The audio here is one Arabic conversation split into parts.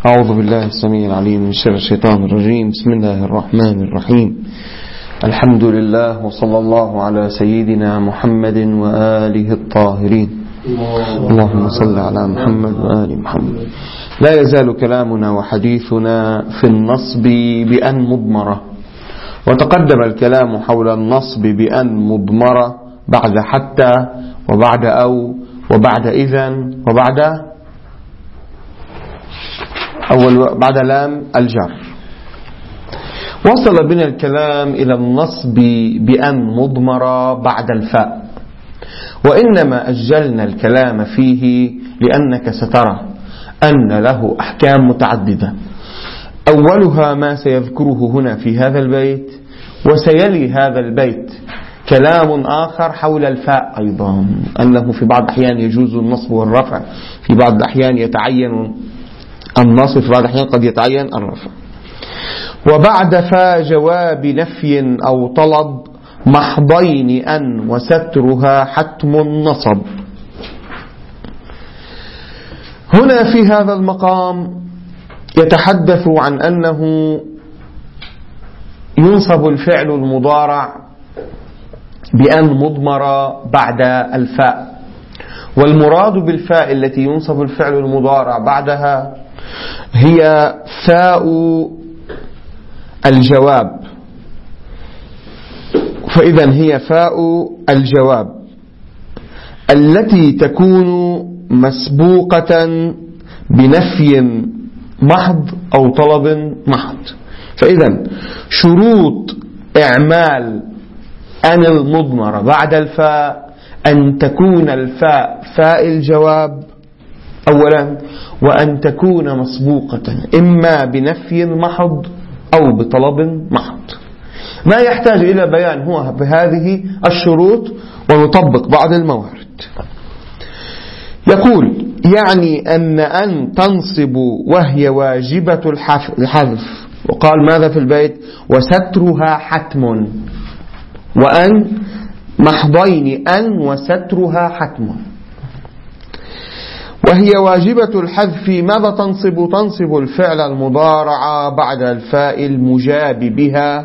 أعوذ بالله السميع العليم من شر الشيطان الرجيم. بسم الله الرحمن الرحيم. الحمد لله وصلى الله على سيدنا محمد وآله الطاهرين. اللهم صل على محمد وآل محمد. لا يزال كلامنا وحديثنا في النصب بأن مضمرة، وتقدم الكلام حول النصب بأن مضمرة بعد حتى وبعد أو وبعد إذن وبعد بعد لام الجر. وصل بنا الكلام إلى النصب بأن مضمرة بعد الفاء، وإنما أجلنا الكلام فيه لأنك سترى أن له أحكام متعددة، أولها ما سيذكره هنا في هذا البيت، وسيلي هذا البيت كلام آخر حول الفاء أيضا، أنه في بعض الأحيان يجوز النصب والرفع، في بعض الأحيان يتعين النصب، في بعض الأحيان قد يتعين الرفع. وبعد فاء جواب نفي أو طلب محضين أن وسترها حتم النصب. هنا في هذا المقام يتحدث عن أنه ينصب الفعل المضارع بأن مضمرة بعد الفاء، والمراد بالفاء التي ينصب الفعل المضارع بعدها هي فاء الجواب. فإذا هي فاء الجواب التي تكون مسبوقة بنفي محض أو طلب محض. فإذا شروط إعمال أن المضمرة بعد الفاء أن تكون الفاء فاء الجواب أولا، وأن تكون مسبوقة إما بنفي محض أو بطلب محض. ما يحتاج إلى بيان هو بهذه الشروط، ونطبق بعض الموارد. يقول يعني أن تنصب وهي واجبة الحذف، وقال ماذا في البيت؟ وسترها حتم، وأن محضين أن وسترها حتم. وهي واجبة الحذف ماذا تنصب؟ تنصب الفعل المضارع بعد الفاء المجاب بها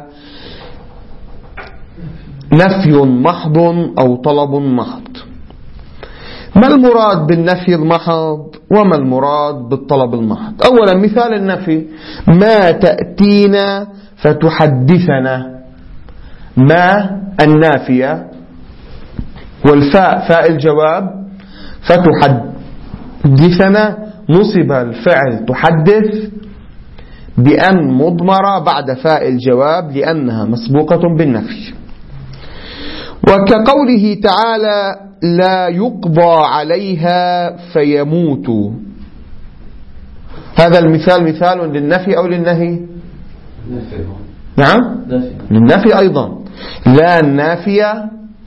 نفي محض أو طلب محض. ما المراد بالنفي المحض وما المراد بالطلب المحض؟ أولا مثال النفي: ما تأتينا فتحدثنا. ما النافية والفاء فاء الجواب، فتحدثنا نصب الفعل تحدث بأن مضمرة بعد فاء الجواب لأنها مسبوقة بالنفي. وكقوله تعالى: لا يقضى عليها فيموتوا. هذا المثال مثال للنفي أو للنهي؟ نعم للنفي أيضا. لا النافية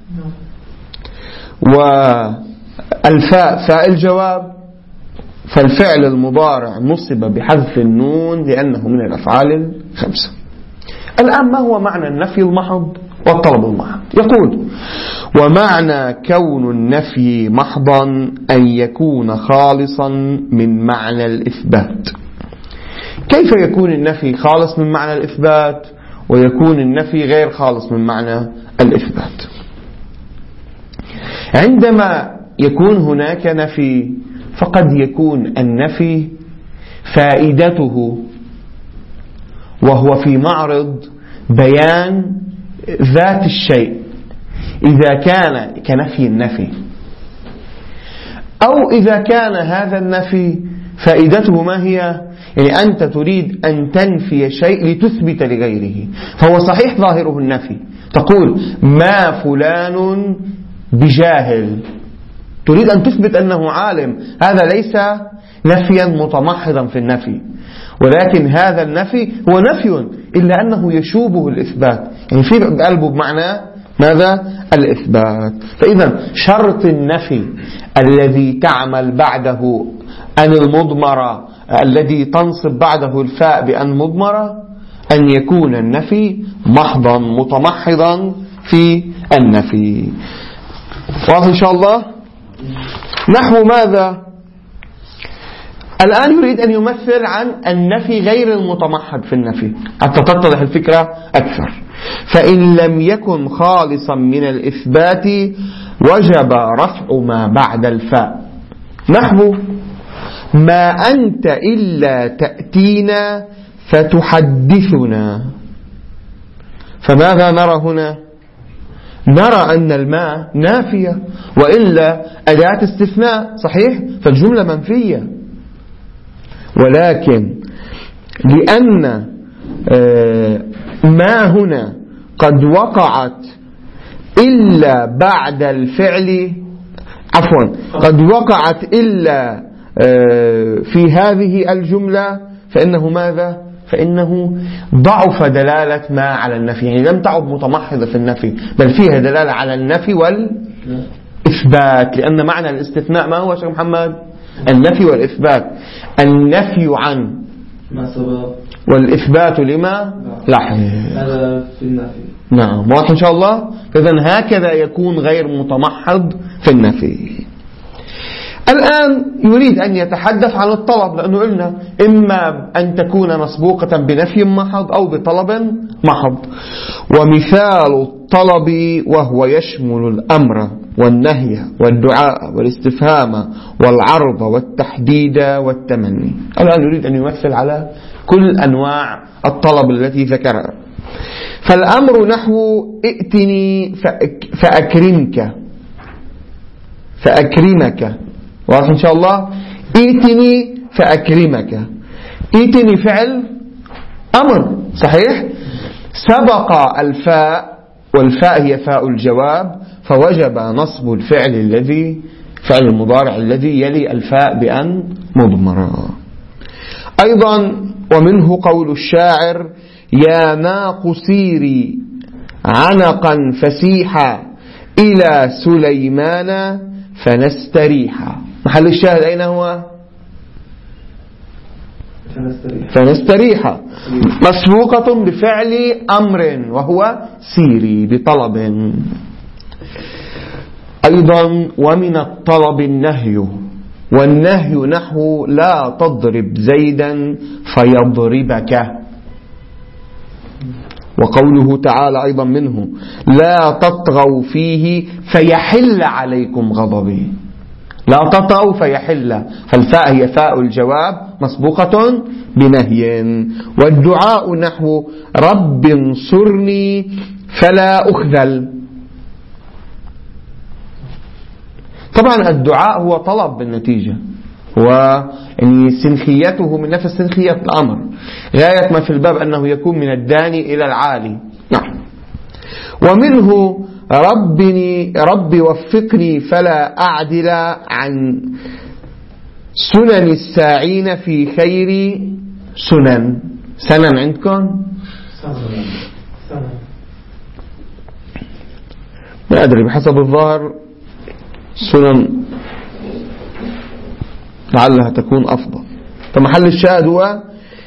والفاء فاء الجواب، فالفعل المضارع نصب بحذف النون لأنه من الأفعال الخمسة. الآن ما هو معنى النفي المحض والطلب المحض؟ يقول: ومعنى كون النفي محضا أن يكون خالصا من معنى الإثبات. كيف يكون النفي خالص من معنى الإثبات ويكون النفي غير خالص من معنى الإثبات؟ عندما يكون هناك نفي فقد يكون النفي فائدته وهو في معرض بيان ذات الشيء، إذا كان كنفي النفي، أو إذا كان هذا النفي فائدته ما هي؟ يعني أنت تريد أن تنفي شيء لتثبت لغيره، فهو صحيح ظاهره النفي، تقول ما فلان بجاهل، تريد أن تثبت أنه عالم، هذا ليس نفيا متمحضا في النفي، ولكن هذا النفي هو نفي إلا أنه يشوبه الإثبات، يعني في قلبه بمعنى ماذا؟ الإثبات. فإذا شرط النفي الذي تعمل بعده أن المضمرة الذي تنصب بعده الفاء بأن مضمرة أن يكون النفي محضا متمحضا في النفي. واضح إن شاء الله؟ نحو ماذا؟ الآن يريد أن يمثل عن النفي غير المتمحض في النفي حتى تتضح الفكرة أكثر. فإن لم يكن خالصا من الإثبات وجب رفع ما بعد الفاء، نحو ما أنت إلا تأتينا فتحدثنا. فماذا نرى هنا؟ نرى أن الماء نافية، وإلا أداة استثناء صحيح، فالجملة منفية. ولكن لأن ما هنا قد وقعت إلا بعد الفعل، عفوا قد وقعت إلا في هذه الجملة، فإنه ماذا؟ فإنه ضعف دلالة ما على النفي، يعني لم تعد متمحضة في النفي، بل فيها دلالة على النفي والإثبات. لأن معنى الاستثناء ما هو شيخ محمد؟ النفي والإثبات. النفي عن ما سبق والإثبات لما لاحق. هذا في النفي. نعم، واضح إن شاء الله. إذن هكذا يكون غير متمحض في النفي. الآن يريد أن يتحدث عن الطلب، لأنه قلنا إما أن تكون مسبوقة بنفي محض أو بطلب محض. ومثال الطلب وهو يشمل الأمر والنهي والدعاء والاستفهام والعرض والتحديد والتمني. الآن يريد أن يمثل على كل أنواع الطلب التي ذكرها. فالأمر نحو ائتني فأكرمك، واضح إن شاء الله. ائتني فأكرمك، ائتني فعل أمر صحيح، سبق الفاء، والفاء هي فاء الجواب، فوجب نصب الفعل الذي فعل المضارع الذي يلي الفاء بأن مضمرة. أيضا ومنه قول الشاعر يا ناق سيري عنقا فسيحا إلى سليمان فنستريحا. محل الشاهد أين هو؟ فنستريحا مسبوقة بفعل أمر وهو سيري بطلب. أيضا ومن الطلب النهي، والنهي نحو لا تضرب زيدا فيضربك. وقوله تعالى أيضا منه لا تطغوا فيه فيحل عليكم غضبي. لا تطغوا فيحل، فالفاء هي فاء الجواب مسبوقة بنهي. والدعاء نحو رب انصرني فلا أخذل. طبعا الدعاء هو طلب بالنتيجة، ويعني سنخيته من نفس سنخية الأمر، غاية ما في الباب أنه يكون من الداني إلى العالي. نعم. ومنه ربي وفقني فلا أعدل عن سنن الساعين في خير سنن عندكم ما أدري بحسب الظاهر سنن لعلها تكون أفضل. فمحل الشاهد هو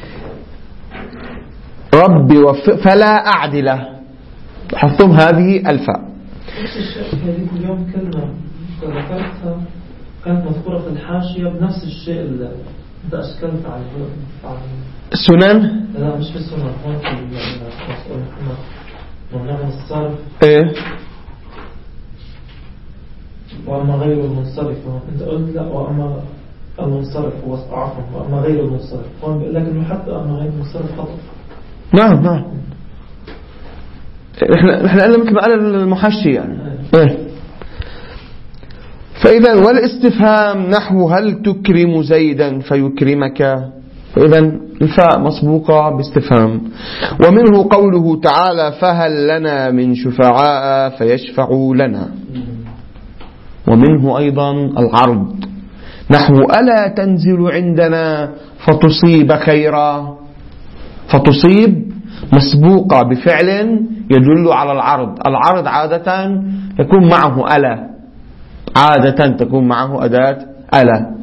ربي وفق فلا أعدل، حطم هذه الفاء. اليوم كلمة ذكرتها كانت مذكورة في الحاشية بنفس الشيء اللي أنت أشكلت عن السنن. لا مش في السنن، هون في مسؤول محمد ممنوع من الصرف. إيه وأما غير المنصرف، أنت قلت لا وأما المنصرف هو عفوا وأما غير المنصرف، هون بيقول لك إنه حتى أما غير المنصرف خطأ. نعم. إحنا قلنا مثل ما قال المحشي يعني. إيه. فإذا والاستفهام نحو هل تكرم زيدا فيكرمك، فإذا الفاء مسبوقة باستفهام. ومنه قوله تعالى فهل لنا من شفعاء فيشفعوا لنا. ومنه أيضا العرض نحو ألا تنزل عندنا فتصيب خيرا. فتصيب مسبوقة بفعل يدل على العرض. العرض عادة يكون معه ألا، عادة تكون معه أداة ألا.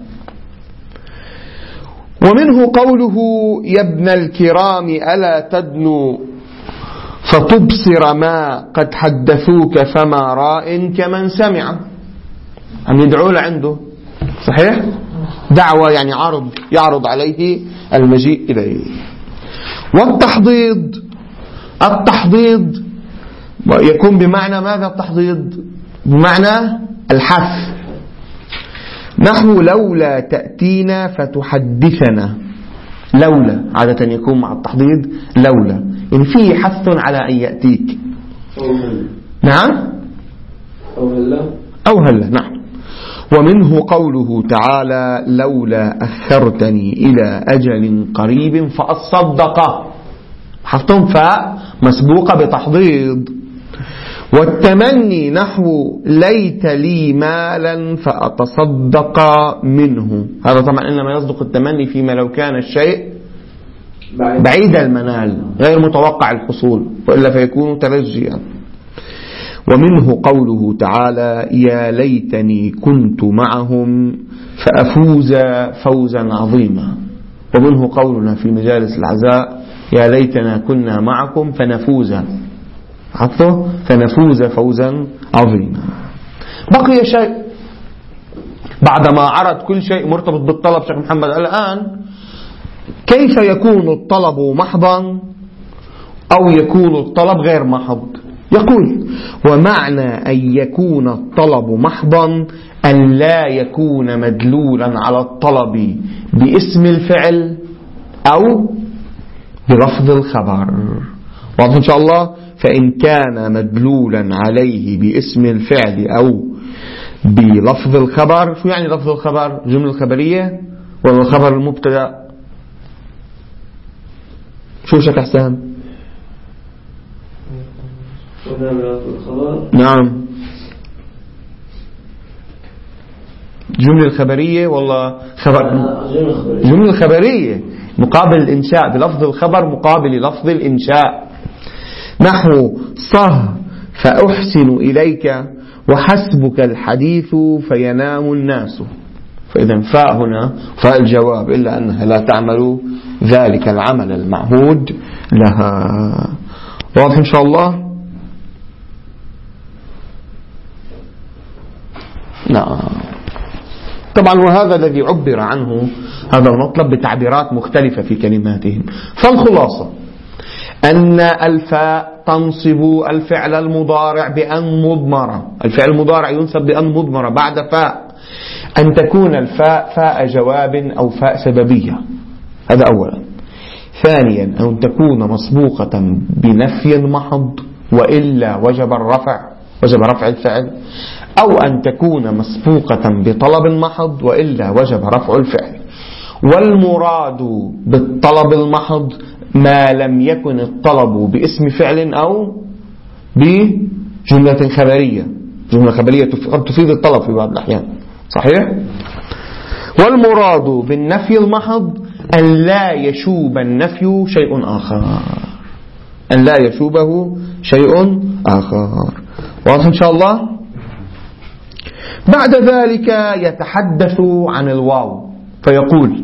ومنه قوله يا ابن الكرام ألا تدنو فتبصر ما قد حدثوك فما راء كمن سمع. عم يدعو له عنده صحيح؟ دعوة يعني يعرض عليه المجيء إليه. والتحضيض، التحضيض يكون بمعنى ماذا؟ التحضيض بمعنى الحث، نحو لولا تأتينا فتحدثنا. لولا عادة يكون مع التحضيض لولا، يعني فيه حث على أن يأتيك. نعم أو هلا نعم. ومنه قوله تعالى لولا أخرتني إلى أجل قريب فأصدق، حطهم فاء مسبوقة بتحضيض. والتمني نحو ليت لي مالا فأتصدق منه، هذا طبعا إنما يصدق التمني فيما لو كان الشيء بعيد المنال غير متوقع الحصول، وإلا فيكون ترجيا. ومنه قوله تعالى يا ليتني كنت معهم فأفوز فوزا عظيما. ومنه قولنا في مجالس العزاء يا ليتنا كنا معكم فنفوز، حطه فنفوز فوزا عظيما. بقي شيء بعدما عرض كل شيء مرتبط بالطلب شيخ محمد الآن، كيف يكون الطلب محضا أو يكون الطلب غير محض؟ يقول ومعنى أن يكون الطلب محضا أن لا يكون مدلولا على الطلب باسم الفعل أو بلفظ الخبر. واضح إن شاء الله؟ فإن كان مدلولا عليه باسم الفعل أو بلفظ الخبر، شو يعني لفظ الخبر؟ جملة خبرية ولا الخبر المبتدأ؟ شو شك حسام؟ نعم جملة خبرية ولا خبر؟ جملة خبرية مقابل الإنشاء، بلفظ الخبر مقابل لفظ الإنشاء. نحو صه فأحسن إليك وحسبك الحديث فينام الناس. فإذا فاء هنا فاء الجواب، إلا أنها لا تعمل ذلك العمل المعهود لها. واضح إن شاء الله؟ نعم. طبعا وهذا الذي عبر عنه هذا المطلب بتعبيرات مختلفة في كلماتهم. فالخلاصة أن الفاء تنصب الفعل المضارع بأن مضمرة، الفعل المضارع ينصب بأن مضمرة بعد فاء، أن تكون الفاء فاء جواب أو فاء سببية، هذا أولا. ثانيا أن تكون مسبوقة بنفي محض وإلا وجب رفع الفعل، أو أن تكون مسبوقة بطلب محض وإلا وجب رفع الفعل. والمراد بالطلب المحض ما لم يكن الطلب باسم فعل أو بجملة خبرية. جملة خبرية قد تفيد الطلب في بعض الأحيان، صحيح؟ والمراد بالنفي المحض أن لا يشوب النفي شيء آخر، أن لا يشوبه شيء آخر. واضح إن شاء الله؟ بعد ذلك يتحدث عن الواو فيقول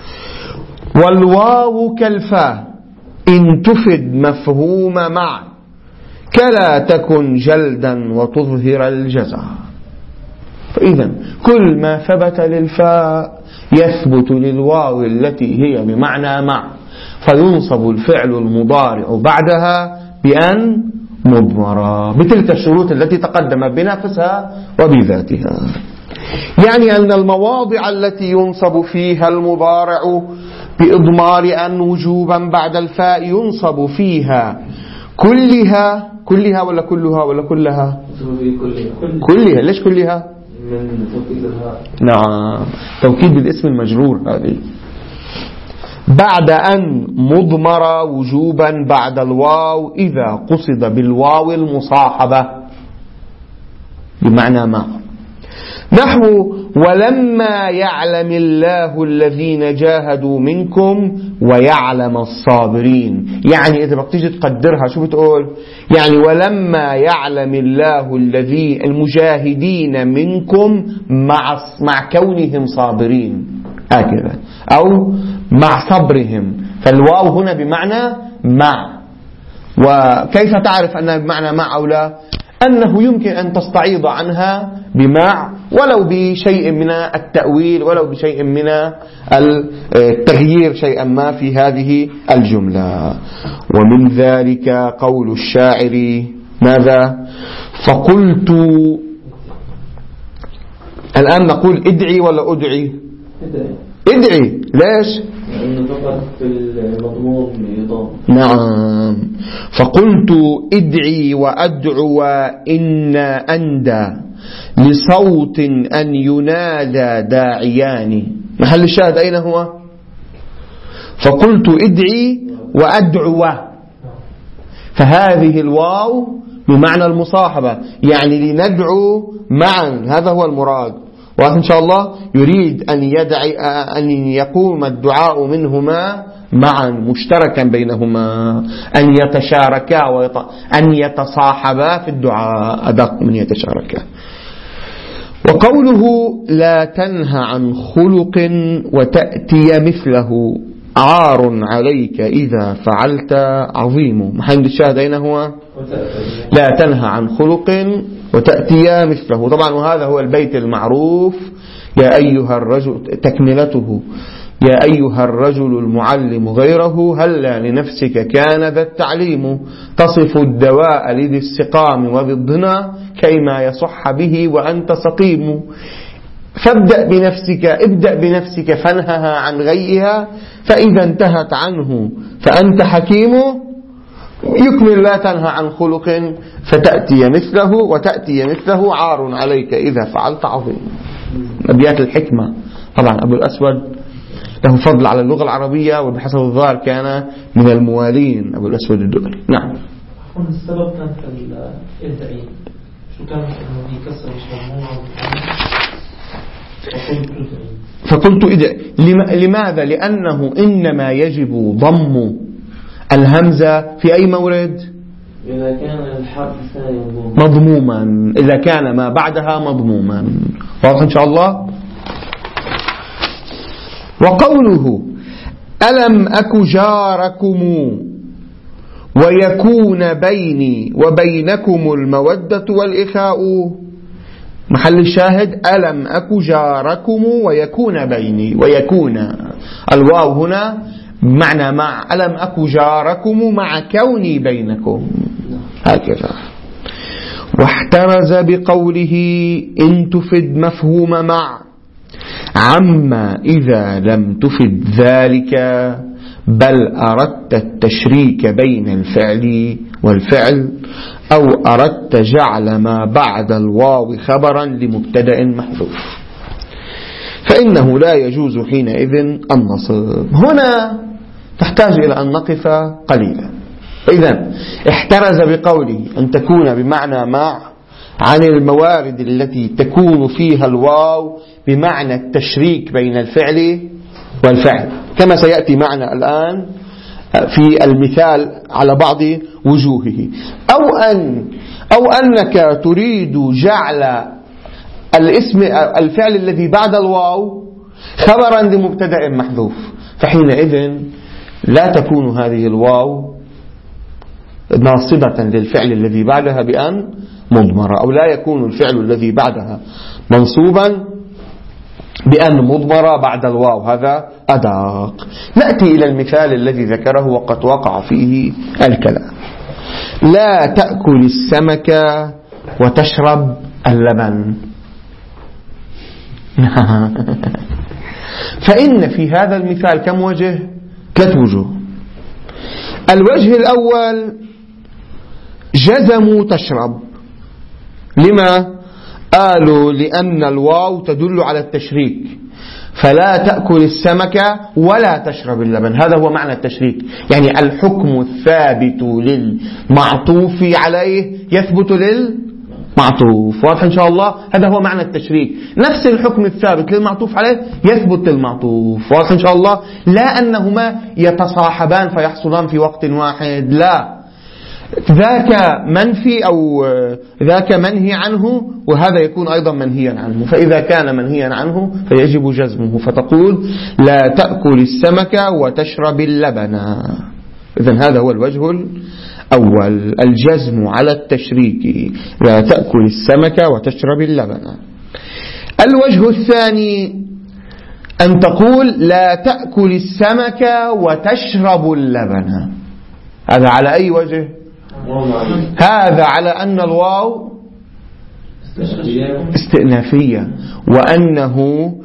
والواو كالفاء إن تفد مفهوم مع كلا تكن جلدا وتظهر الجزع. فإذا كل ما ثبت للفاء يثبت للواو التي هي بمعنى مع، فينصب الفعل المضارع بعدها بأن مضمرة بتلك الشروط التي تقدم بنفسها وبذاتها. يعني أن المواضع التي ينصب فيها المضارع بإضمار أن وجوبا بعد الفاء ينصب فيها كلها ولا كلها ولا كلها؟ كلها. ليش كلها؟ من توكيد الهاء. نعم توكيد بالاسم المجرور هذه. بعد أن مضمر وجوبا بعد الواو إذا قصد بالواو المصاحبة بمعنى ما. نحو ولما يعلم الله الذين جاهدوا منكم ويعلم الصابرين. يعني إذا بتيجي تقدرها شو بتقول؟ يعني ولما يعلم الله المجاهدين منكم مع كونهم صابرين هكذا، أو مع صبرهم. فالواو هنا بمعنى مع. وكيف تعرف أنها بمعنى مع أو لا؟ أنه يمكن أن تستعيض عنها بمع ولو بشيء من التأويل ولو بشيء من التغيير شيئا ما في هذه الجملة. ومن ذلك قول الشاعر ماذا؟ فقلت. الآن نقول ادعي ولا أدعي؟ ادعي. ليش؟ لأنه فقط في المضمون يضام. نعم. فقلت ادعي وأدعو إن أندى لصوت أن ينادى داعيان. محل الشاهد أين هو؟ فقلت ادعي وأدعو، فهذه الواو بمعنى المصاحبة، يعني لندعو معا، هذا هو المراد. وإن شاء الله يريد أن يقوم الدعاء منهما معا مشتركا بينهما، أن يتشاركا أن يتصاحبا في الدعاء، أدق من يتشاركا. وقوله لا تنهى عن خلق وتأتي مثله عار عليك إذا فعلت عظيم. محل الشاهد أين هو؟ لا تنهى عن خلق وتأتي مثله. طبعا وهذا هو البيت المعروف، يا أيها الرجل، تكملته يا أيها الرجل المعلم غيره هلا لنفسك كان ذا التعليم تصف الدواء لذي السقام وضدنا كيما يصح به وأنت سقيم. فابدأ بنفسك، ابدأ بنفسك فانهها عن غيها، فإذا انتهت عنه فأنت حكيم. يكمل لا تنهى عن خلق فتأتي مثله وتأتي مثله عار عليك إذا فعلت عظيم. أبيات الحكمة. طبعا أبو الأسود له فضل على اللغة العربية، وبحسب الظاهر كان من الموالين أبو الأسود الدؤلي. نعم. السبب كان في التعيين شو كان؟ إنه يكسر مش فقلت لماذا؟ لأنه إنما يجب ضم الهمزة في أي مورد؟ إذا كان الحرف الثاني مضموما، إذا كان ما بعدها مضموما. واضح إن شاء الله. وقوله ألم أك جاركم ويكون بيني وبينكم المودة والإخاء. محل الشاهد ألم أك جاركم ويكون بيني، ويكون الواو هنا معنى مع، ألم أك جاركم مع كوني بينكم، هكذا. واحترز بقوله إن تفد مفهوم مع عما إذا لم تفد ذلك بل أردت التشريك بين الفعل والفعل أو أردت جعل ما بعد الواو خبرا لمبتدأ محذوف، فإنه لا يجوز حينئذ النصب. هنا تحتاج إلى أن نقف قليلا. إذن احترز بقوله أن تكون بمعنى مع عن الموارد التي تكون فيها الواو بمعنى التشريك بين الفعل والفعل، كما سيأتي معنا الآن في المثال على بعض وجوهه. أو أنك تريد جعل الاسم الفعل الذي بعد الواو خبرا لمبتدأ محذوف، فحينئذ لا تكون هذه الواو ناصبة للفعل الذي بعدها بأن مضمرة، أو لا يكون الفعل الذي بعدها منصوبا بأن مضمرة بعد الواو، هذا أدق. نأتي إلى المثال الذي ذكره وقد وقع فيه الكلام. لا تأكل السمك وتشرب اللبن. فإن في هذا المثال كم وجه؟ 3 وجوه. الوجه الأول جزموا تشرب. لما؟ قالوا لأن الواو تدل على التشريك، فلا تأكل السمك ولا تشرب اللبن، هذا هو معنى التشريك، يعني الحكم الثابت للمعطوف عليه يثبت للمعطوف. واضح إن شاء الله؟ هذا هو معنى التشريك، نفس الحكم الثابت للمعطوف عليه يثبت للمعطوف. واضح إن شاء الله؟ لا أنهما يتصاحبان فيحصلان في وقت واحد، لا، ذاك منفي أو ذاك منهي عنه وهذا يكون أيضا منهيا عنه، فإذا كان منهيا عنه فيجب جزمه، فتقول لا تأكل السمك وتشرب اللبن. إذن هذا هو الوجه الأول، الجزم على التشريك، لا تأكل السمك وتشرب اللبن. الوجه الثاني أن تقول لا تأكل السمك وتشرب اللبن. هذا على أي وجه؟ هذا على أن الواو استئنافية، وأنه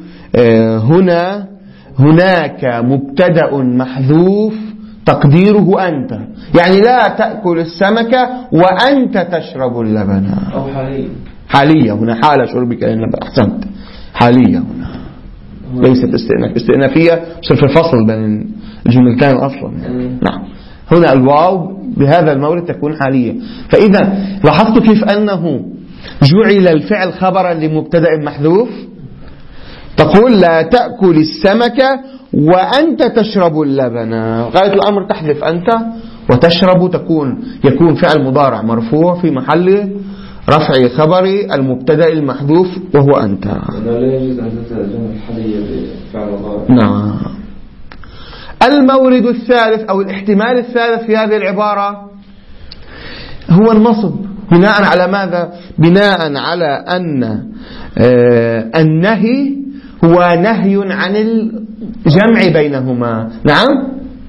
هناك مبتدأ محذوف تقديره أنت، يعني لا تأكل السمك وأنت تشرب اللبن. أو حالية هنا، حال شربك للبن. أحسنت، حالية هنا ليست استئنافية، صرف الفصل بين الجملتين أصلا. نعم، هنا الواو بهذا المورد تكون حالية. فإذا لاحظت كيف أنه جعل الفعل خبرا لمبتدأ محذوف. تقول لا تأكل السمك وأنت تشرب اللبن، غاية الأمر تحذف أنت، وتشرب يكون فعل مضارع مرفوع في محل رفع خبر المبتدأ المحذوف وهو أنت. لا يجوز أن تترجم الحالية بفعل مضارع. نعم. المورد الثالث أو الاحتمال الثالث في هذه العبارة هو النصب. بناء على ماذا؟ بناء على أن النهي هو نهي عن الجمع بينهما. نعم،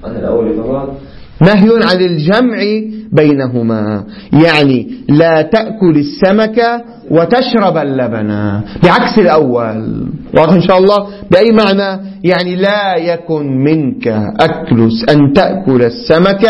نهي عن الجمع بينهما، يعني لا تأكل السمك وتشرب اللبن، بعكس الأول. واضح إن شاء الله؟ بأي معنى؟ يعني لا يكن منك أن تأكل السمك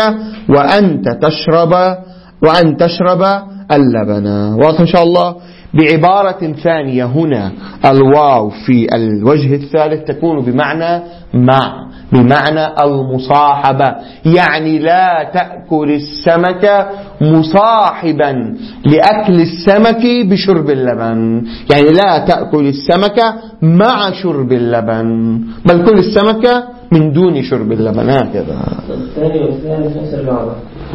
وأن تشرب اللبن. واضح إن شاء الله؟ بعبارة ثانية، هنا الواو في الوجه الثالث تكون بمعنى مع، بمعنى المصاحبة، يعني لا تأكل السمك مصاحبا لأكل السمك بشرب اللبن، يعني لا تأكل السمك مع شرب اللبن، بل كل السمك من دون شرب اللبن. هكذا. الثاني والثالث نفس المعنى.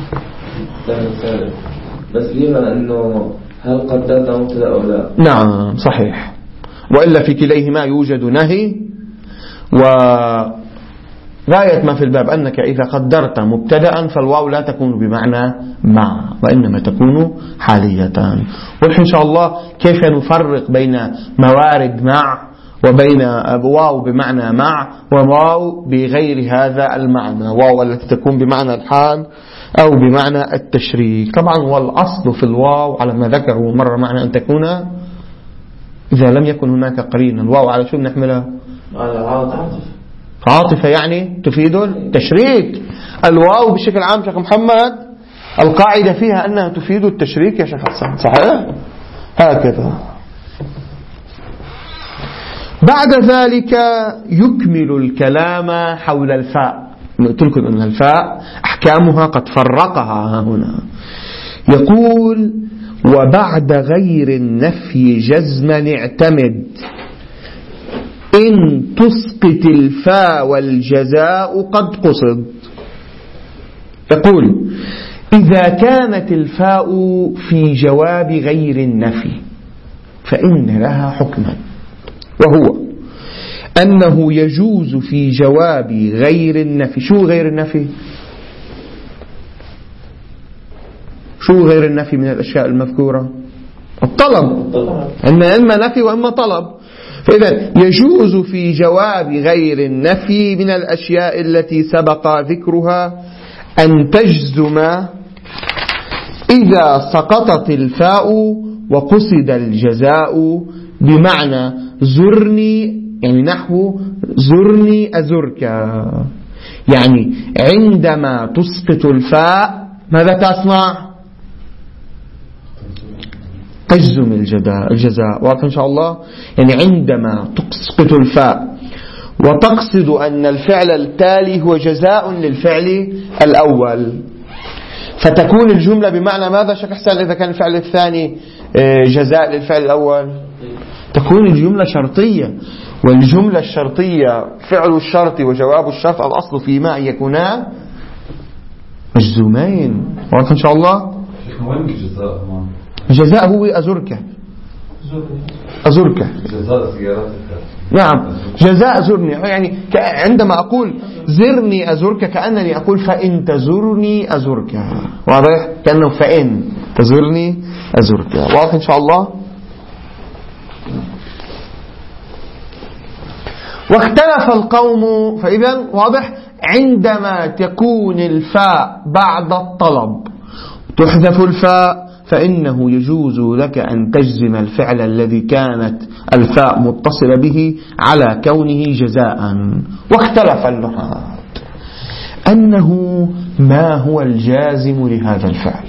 بس لما أنه هل قدرت مبتدأ أو لا؟ نعم صحيح، وإلا في كليهما يوجد نهي، وغاية ما في الباب أنك إذا قدرت مبتدأ فالواو لا تكون بمعنى مع، وإنما تكون حالية. وإن شاء الله كيف نفرق بين موارد مع وبين واو بمعنى مع وواو بغير هذا المعنى، واو التي تكون بمعنى الحال أو بمعنى التشريك. طبعا والأصل في الواو على ما ذكروا مرة معنى أن تكون إذا لم يكن هناك قرين. الواو على شو بنحملها؟ عاطفة، يعني تفيد التشريك. الواو بشكل عام شيخ محمد القاعدة فيها أنها تفيد التشريك يا شيخ حسن، صحيح؟ هكذا. بعد ذلك يكمل الكلام حول الفاء. قلت لكم أن الفاء أحكامها قد فرقها هنا. يقول وبعد غير النفي جزما اعتمد إن تسقط الفاء والجزاء قد قصد. يقول إذا كانت الفاء في جواب غير النفي فإن لها حكما، وهو أنه يجوز في جواب غير النفي. شو غير النفي؟ شو غير النفي من الأشياء المذكورة؟ الطلب، إما نفي وإما طلب. فإذا يجوز في جواب غير النفي من الأشياء التي سبق ذكرها أن تجزم إذا سقطت الفاء وقصد الجزاء، بمعنى زرني، يعني نحو زرني أزرك. يعني عندما تسقط الفاء ماذا تصنع؟ تجزم الجزاء. واضح إن شاء الله؟ يعني عندما تسقط الفاء وتقصد أن الفعل التالي هو جزاء للفعل الأول، فتكون الجملة بمعنى ماذا شيخ حسن إذا كان الفعل الثاني جزاء للفعل الأول؟ تكون الجملة شرطية، والجملة الشرطية فعل الشرط وجواب الشرط الأصل فيما أن يكونا مجزومين. واضح إن شاء الله؟ وين الجزاء؟ الجزاء هو أزرك. أزرك. جزاء زيارتك. نعم جزاء زرني، يعني عندما أقول زرني أزرك كأنني أقول فإن تزرني أزرك. واضح؟ كأنه فإن تزرني أزرك. واضح إن شاء الله. واختلف القوم. فإذا واضح عندما تكون الفاء بعد الطلب تحذف الفاء فإنه يجوز لك أن تجزم الفعل الذي كانت الفاء متصلة به على كونه جزاء. واختلف النحاة أنه ما هو الجازم لهذا الفعل.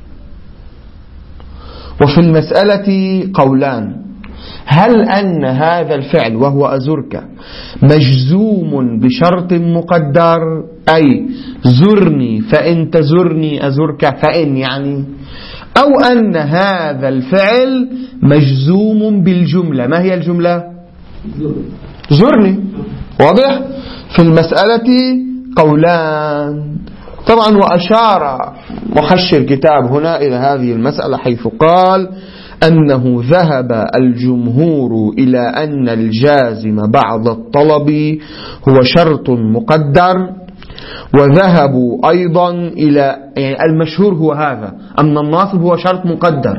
وفي المسألة قولان: هل أن هذا الفعل وهو أزرك مجزوم بشرط مقدر، أي زرني فإن تزرني أزرك فإن يعني، أو أن هذا الفعل مجزوم بالجملة. ما هي الجملة؟ زرني. واضح؟ في المسألة قولان. طبعا وأشار محشر كتاب هنا إلى هذه المسألة حيث قال أنه ذهب الجمهور إلى أن الجازم بعد الطلب هو شرط مقدر، وذهبوا أيضا إلى يعني المشهور هو هذا أن الناصب هو شرط مقدر.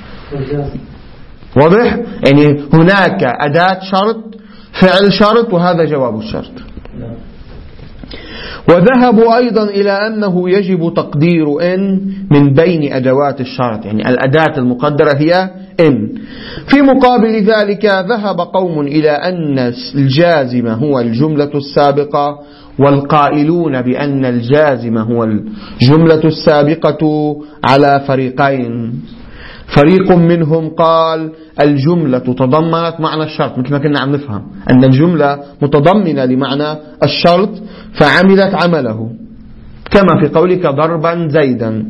واضح؟ يعني هناك أداة شرط فعل شرط وهذا جواب الشرط. وذهبوا أيضا إلى أنه يجب تقدير إن من بين أدوات الشرط، يعني الأداة المقدرة هي إن. في مقابل ذلك ذهب قوم إلى أن الجازم هو الجملة السابقة، والقائلون بأن الجازم هو الجملة السابقة على فريقين. فريق منهم قال الجملة تضمنت معنى الشرط، مثل ما كنا عم نفهم أن الجملة متضمنة لمعنى الشرط فعملت عمله، كما في قولك ضربا زيدا.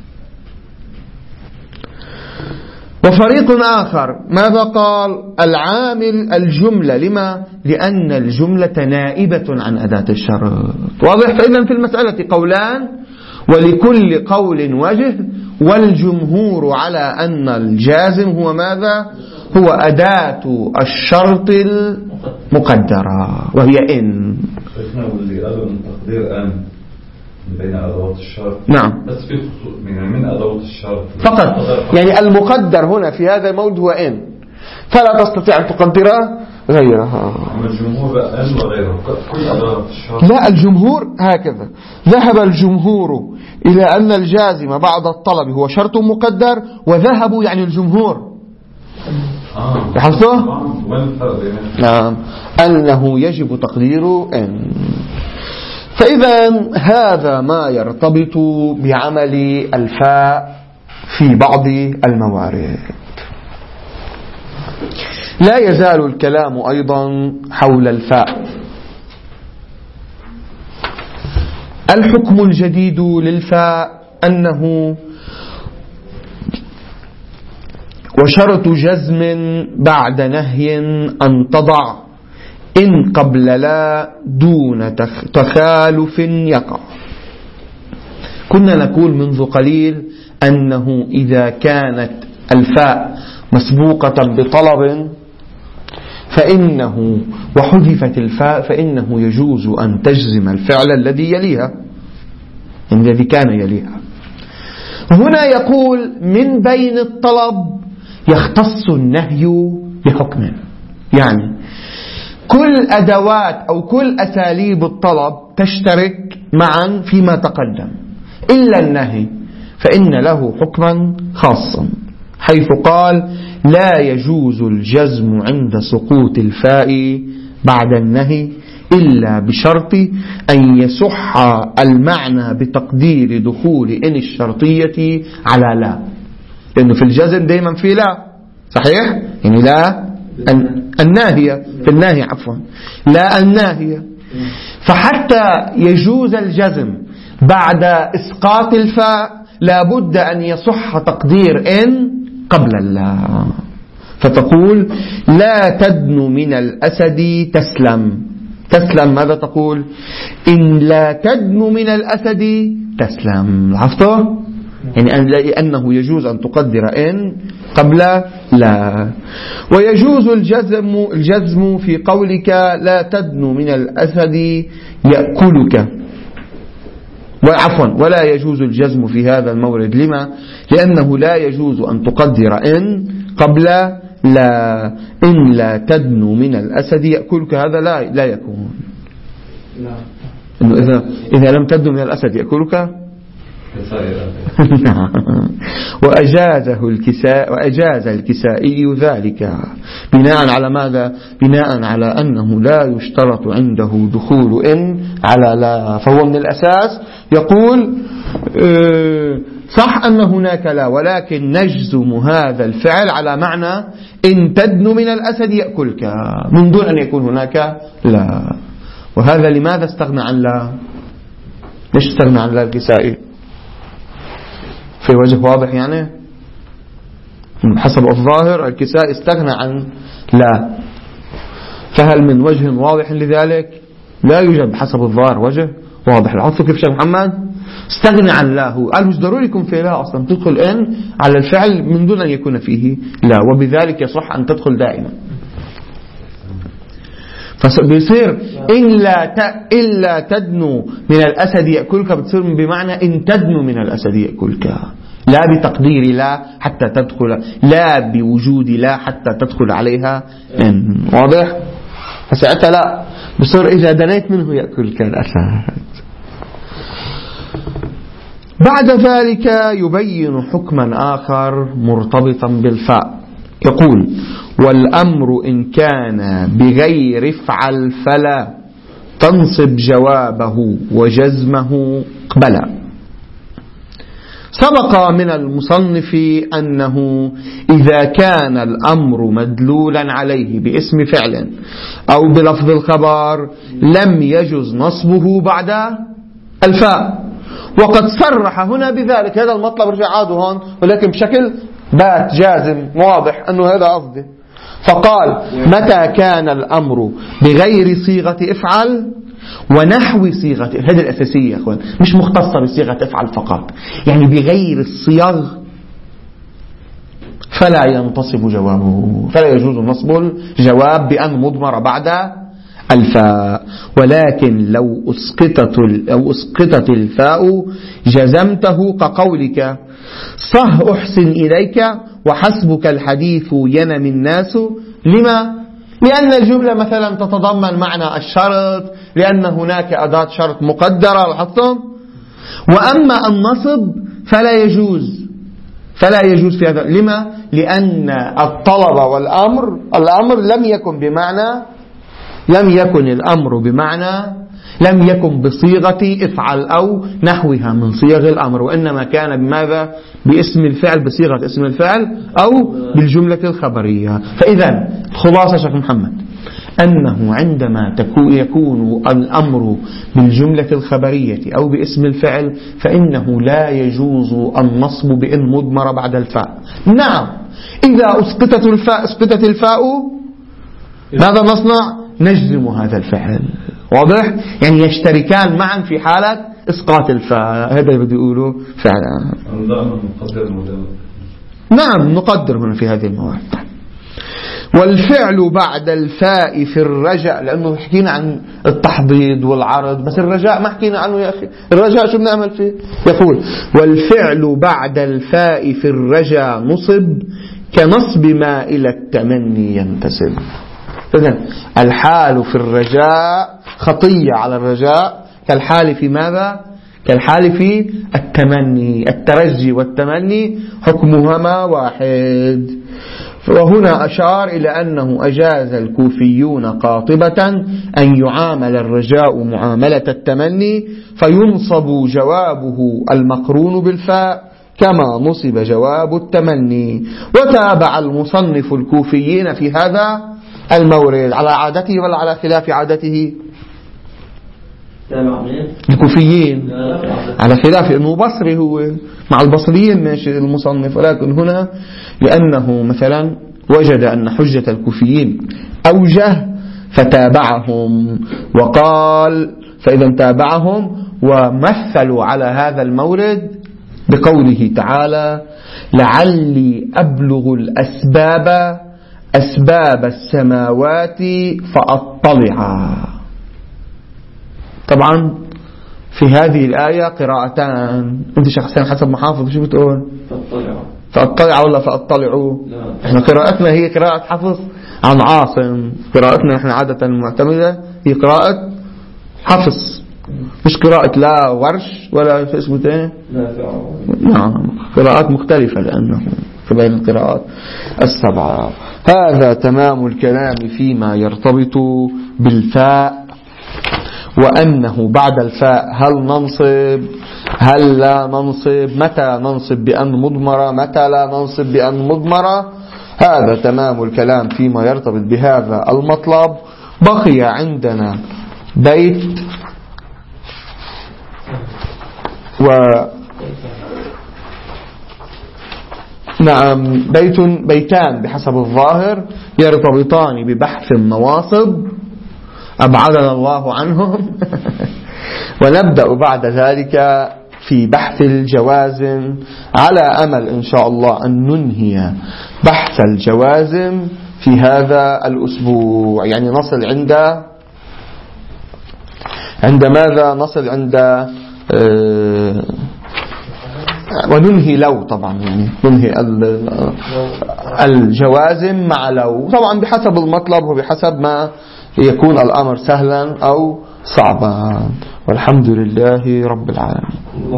وفريق آخر ماذا قال؟ العامل الجملة. لما؟ لأن الجملة نائبة عن أداة الشرط. واضح؟ فإذا في المسألة قولان ولكل قول وجه، والجمهور على أن الجازم هو ماذا؟ هو أداة الشرط المقدرة وهي إن. واللي قالوا من تقدير أن بين أدوات الشرط. نعم. بس في من أدوات الشرط فقط، يعني المقدر هنا في هذا الموضوع هو إن، فلا تستطيع أن تقدر غيرها. الجمهور أن وغيره كل أدوات الشرط. لا، الجمهور هكذا. ذهب الجمهور إلى أن الجازم بعد الطلب هو شرط مقدر، وذهبوا يعني الجمهور لاحظتوا؟ نعم، أنه يجب تقدير إن. فإذا هذا ما يرتبط بعمل الفاء في بعض الموارد. لا يزال الكلام أيضا حول الفاء. الحكم الجديد للفاء أنه وشرط جزم بعد نهي أن تضع إن قبل لا دون تخالف يقع. كنا نقول منذ قليل أنه إذا كانت الفاء مسبوقة بطلب فإنه وحذفت الفاء فإنه يجوز أن تجزم الفعل الذي يليها، الذي كان يليها. هنا يقول من بين الطلب يختص النهي بحكم، يعني كل أدوات أو كل أساليب الطلب تشترك معا فيما تقدم إلا النهي، فإن له حكما خاصا، حيث قال لا يجوز الجزم عند سقوط الفاء بعد النهي إلا بشرط أن يصح المعنى بتقدير دخول إن الشرطية على لا، لأنه في الجزم دائما في لا، صحيح؟ يعني لا الناهية، في الناهي عفوا لا الناهية. فحتى يجوز الجزم بعد إسقاط الفاء لابد أن يصح تقدير إن قبل اللا. فتقول لا تدن من الأسد تسلم. تسلم ماذا تقول؟ إن لا تدن من الأسد تسلم. لاحظتوا؟ يعني أنه يجوز أن تقدر إن قبل لا. ويجوز الجزم في قولك لا تدنو من الأسد يأكلك، وعفوا ولا يجوز الجزم في هذا المورد. لما؟ لأنه لا يجوز أن تقدر إن قبل لا. إن لا تدنو من الأسد يأكلك، هذا لا يكون. إنه إذا لم تدنو من الأسد يأكلك وأجاز الكسائي ذلك بناء على ماذا؟ بناء على أنه لا يشترط عنده دخول إن على لا. فهو من الأساس يقول صح أن هناك لا، ولكن نجزم هذا الفعل على معنى إن تدنو من الأسد يأكلك من دون أن يكون هناك لا. وهذا لماذا استغنى عن لا؟ ليش استغنى عن لا الكسائي؟ في وجه واضح يعني حسب الظاهر الكسائي استغنى عن لا، فهل من وجه واضح لذلك؟ لا يوجد حسب الظاهر وجه واضح. العطف كيف شيخ محمد استغنى عن لا، هو قال مش ضروري يكون فيه لا أصلا، تدخل إن على الفعل من دون أن يكون فيه لا، وبذلك يصح أن تدخل دائما. فبيصير إلا تدنو من الأسد يأكلك، بتصير بمعنى إن تدنو من الأسد يأكلك، لا بتقدير لا حتى تدخل، لا بوجود لا حتى تدخل عليها إن. واضح؟ فساعتها لا بصير إذا دنيت منه يأكلك الأسد. بعد ذلك يبين حكما آخر مرتبطا بالفاء، يقول والأمر إن كان بغير افعل فلا تنصب جوابه وجزمه قبلا. سبق من المصنف أنه إذا كان الأمر مدلولا عليه باسم فعل أو بلفظ الخبر لم يجز نصبه بعد الفاء، وقد صرح هنا بذلك. هذا المطلب رجع عاده هون، ولكن بشكل بات جازم واضح أنه هذا قصده. فقال متى كان الأمر بغير صيغة افعل ونحو صيغة، هذه الأساسية أخوان، مش مختصة بصيغة افعل فقط، يعني بغير الصيغ فلا ينتصب جوابه، فلا يجوز نصب الجواب بأن مضمر بعد الفاء. ولكن لو أسقطت الفاء جزمته كقولك صح أحسن إليك وحسبك الحديث ينم الناس. لما؟ لأن الجملة مثلا تتضمن معنى الشرط، لأن هناك أداة شرط مقدرة لاحظتم. وأما النصب فلا يجوز في هذا. لما؟ لأن الطلب والأمر، الأمر لم يكن الأمر بمعنى، لم يكن بصيغة افعل أو نحوها من صيغ الأمر، وإنما كان بماذا؟ باسم الفعل، بصيغة اسم الفعل أو بالجملة الخبرية. فإذا خلاصة شيخ محمد أنه عندما يكون الأمر بالجملة الخبرية أو باسم الفعل فإنه لا يجوز النصب بإن مضمر بعد الفاء. نعم إذا اسقطت الفاء ماذا نصنع؟ نجزم هذا الفعل. واضح؟ يعني يشتركان معا في حالة إسقاط الفاء. هذا بدي أقوله فعلا. نعم نقدر هنا في هذه المواضع. والفعل بعد الفاء في الرجاء، لأنه حكينا عن التحضيض والعرض، بس الرجاء ما حكينا عنه يا أخي. الرجاء شو بنعمل فيه؟ يقول والفعل بعد الفاء في الرجاء نصب كنصب ما إلى التمني ينتسب. إذن الحال في الرجاء خطية على الرجاء كالحال في ماذا؟ كالحال في التمني. الترجي والتمني حكمهما واحد. وهنا أشار إلى أنه أجاز الكوفيون قاطبة أن يعامل الرجاء معاملة التمني فينصب جوابه المقرون بالفاء كما نصب جواب التمني. وتابع المصنف الكوفيين في هذا المورد على عادته ولا على خلاف عادته؟ الكوفيين على خلاف، انه بصري هو مع البصريين ماشي المصنف، ولكن هنا لأنه مثلا وجد أن حجة الكوفيين أوجه فتابعهم، وقال فإذا تابعهم ومثلوا على هذا المورد بقوله تعالى لعلي أبلغ أسباب السماوات فأطلع. طبعا في هذه الآية قراءتان. أنت شخصيا حسب محافظ شو بتقول؟ فأطلع ولا فأطلعوا؟ احنا قراءتنا هي قراءة حفص عن عاصم. قراءتنا نحن عادة المعتمدة هي قراءة حفص، مش قراءة لا ورش ولا في اسمه تاني. نعم قراءات مختلفة لأنه بين القراءات السبعة. هذا تمام الكلام فيما يرتبط بالفاء، وأنه بعد الفاء هل ننصب هل لا ننصب، متى ننصب بأن مضمرة متى لا ننصب بأن مضمرة. هذا تمام الكلام فيما يرتبط بهذا المطلب. بقي عندنا بيت بيتان بحسب الظاهر يرتبطان ببحث النواصب أبعدنا الله عنهم ونبدأ بعد ذلك في بحث الجوازم، على أمل إن شاء الله أن ننهي بحث الجوازم في هذا الأسبوع. يعني نصل عند ماذا؟ نصل عند وننهي لو، طبعا يعني ننهي الجوازم مع لو، طبعا بحسب المطلب وبحسب ما يكون الأمر سهلا أو صعبا. والحمد لله رب العالمين.